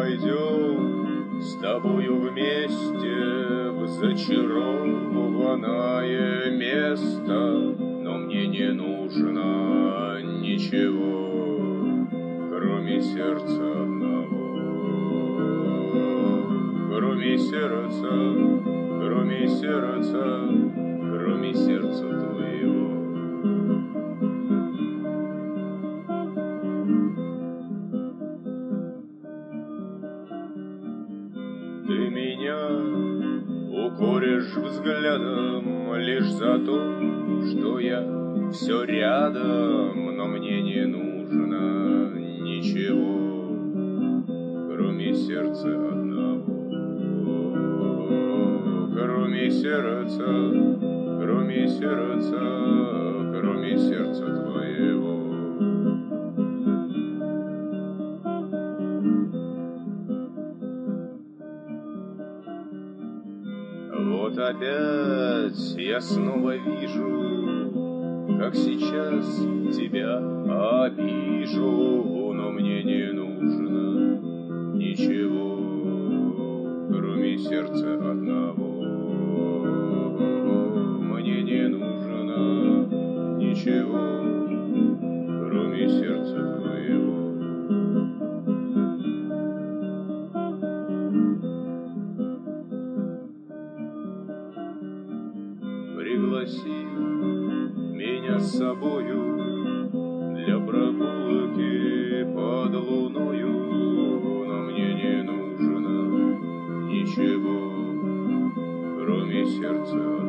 пойдем с тобою вместе в зачарованное место, но мне не нужно ничего, кроме сердца одного, кроме сердца, кроме сердца, кроме сердца твоего. Ты меня укоришь взглядом лишь за то, что я все рядом, но мне не нужно ничего, кроме сердца одного, кроме сердца, кроме сердца, кроме сердца твоего. Вот опять я снова вижу, как сейчас тебя обижу, но мне не нужно ничего, кроме сердца одного. Мне не нужно ничего, кроме сердца твоего. Пригласи меня с собою для прогулки под луною, но мне не нужно ничего, кроме сердца.